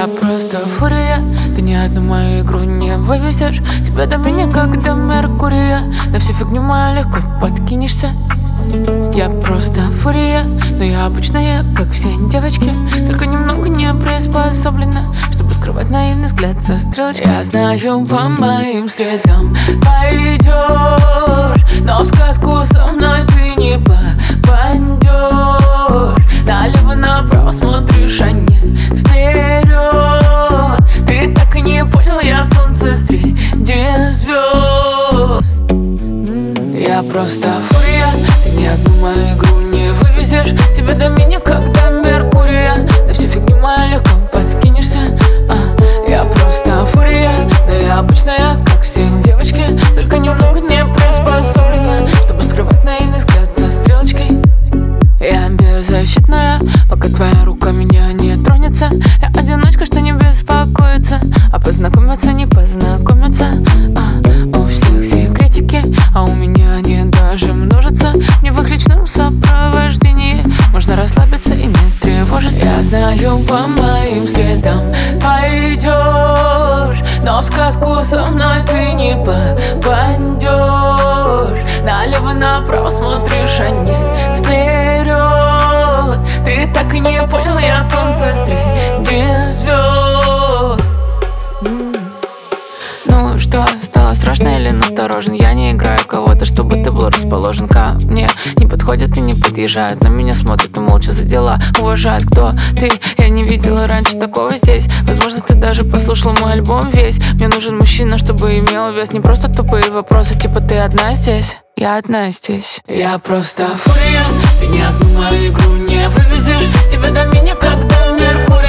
Я просто фурия, ты ни одну мою игру не вывезешь. Тебя до меня как до Меркурия, на всю фигню мою легко подкинешься. Я просто фурия, но я обычная, как все девочки, только немного не приспособлена, чтобы скрывать наивный взгляд со стрелочкой. Я знаю, по моим следам пойдешь, но в сказку со мной ты не попадешь. Налево-направо смотришь, а не вперед. Ты так и не понял, я солнце среди звезд. Я просто фурия, ты ни одну мою игру не вывезешь. Тебе до меня как до Меркурия, на всю фигню мою легко подкинешься. Я просто фурия, но я обычная, как все девочки, только немного не приспособлена, чтобы скрывать наивный взгляд за стрелочкой. Я беззащитная, пока твоя рука меня не тронется. Я одиночка, что не беспокоится, а познакомиться не познакомиться. У всех секретики, а у меня они даже множатся. Мне в их личном сопровождении можно расслабиться и не тревожиться. Я знаю, по моим следам пойдешь, но в сказку со мной ты не попадешь. Налево-направо смотришь, а не вперед. Ты так и не понял, я солнце среди звезд. Ну что, стало страшно или насторожен? Я не играю кого-то, чтобы ты был расположен ко мне. Не подходят и не подъезжают, на меня смотрят и молча за дела уважают. Кто ты? Я не видела раньше такого здесь. Возможно, ты даже послушал мой альбом весь. Мне нужен мужчина, чтобы имел вес. Не просто тупые вопросы, типа ты одна здесь, я одна здесь. Я просто фурия, ты ни одну мою игру не вывезешь. Тебя до меня как до Меркурия,